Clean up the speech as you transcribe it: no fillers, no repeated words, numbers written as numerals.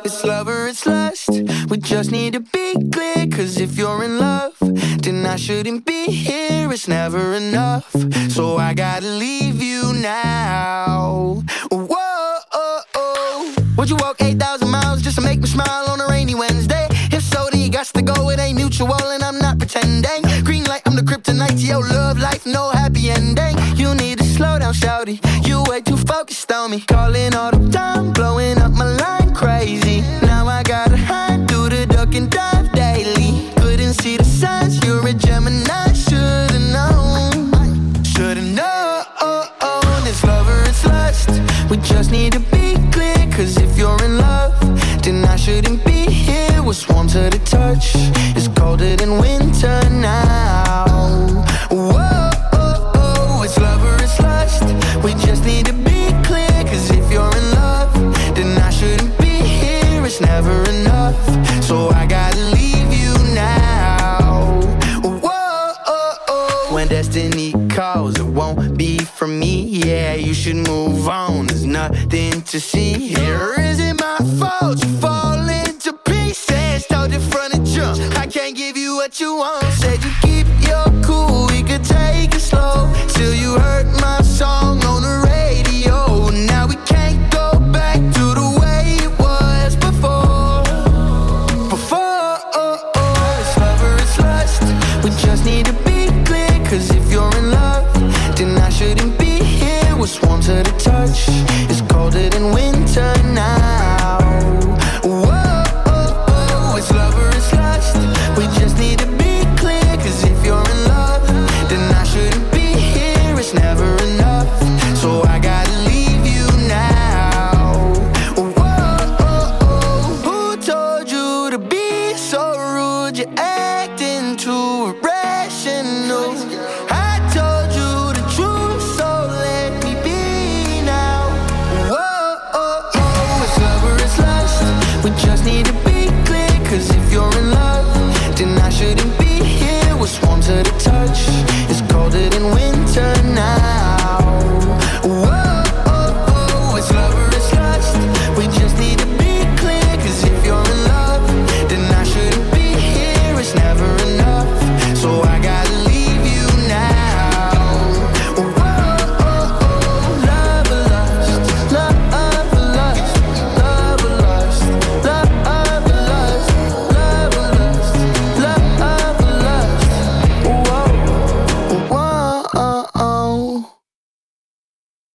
It's love or it's lust. We just need to be clear. Cause if you're in love, then I shouldn't be here. It's never enough. So I gotta leave you now. Whoa, oh, oh. Would you walk 8,000 miles just to make me smile on a rainy Wednesday? If so, then you got to go. It ain't mutual and I'm not pretending. Green light, I'm the kryptonite to your love life. No happy ending. You need to slow down, shawty. You way too focused on me. Calling all the time, blowing up my line crazy. Now I gotta hide, do the duck and dive daily. Couldn't see the signs, you're a Gemini. Should've known, should've known. It's love or it's lust. We just need to be clear. Cause if you're in love, then I shouldn't be here. What's warm to the touch is colder than winter now. Whoa, it's love or it's lust. We just need to be clear. Cause if you're in love, then I shouldn't be here. It's never enough. So I gotta leave you now. Whoa, when destiny calls, it won't be from me. Yeah, you should move on. There's nothing to see here. Is it my fault?